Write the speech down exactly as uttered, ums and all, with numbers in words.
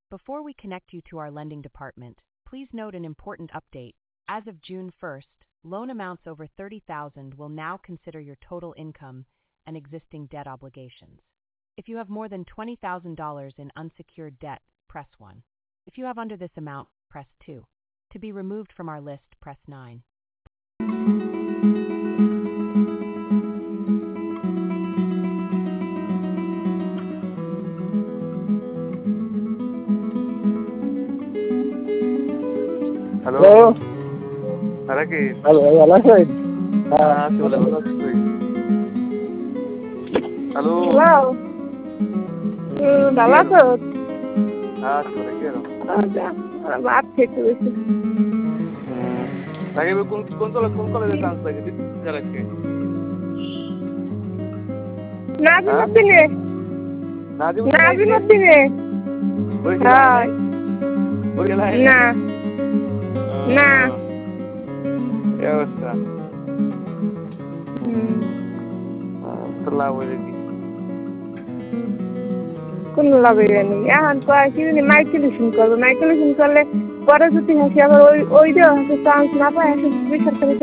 Before we connect you to our lending department, please note an important update. As of June first, loan amounts over thirty thousand dollars will now consider your total income and existing debt obligations. If you have more than twenty thousand dollars in unsecured debt, press one. If you have under this amount, press two. To be removed from our list, press nine. Hello hello আরে কি hello ভালো আছেন? হ্যাঁ আছি বলে ভালো আছিস তুই? হ্যালো হ্যালো হুম, ভালো আছো? হ্যাঁ আছি বলে কি এরকম আচ্ছা, ভাত খেতে বসে। তাকে কোন কোন কলেজ কোন কলেজে চান্স লাগে দিতে নাজিমুদ্দিনে নাজিমুদ্দিন নাজিমুদ্দিনে হ্যাঁ না না এই অবস্থা হুম, তো লাভ হয়ে কি কোন লাভ হইবে নি এখন কয় কি জানি মাইকেলেশন করবে মাইকেলেশন করলে পরে যদি হাসি আবার ওই ওই দেওয়া চান্স না পায় বেসরকারি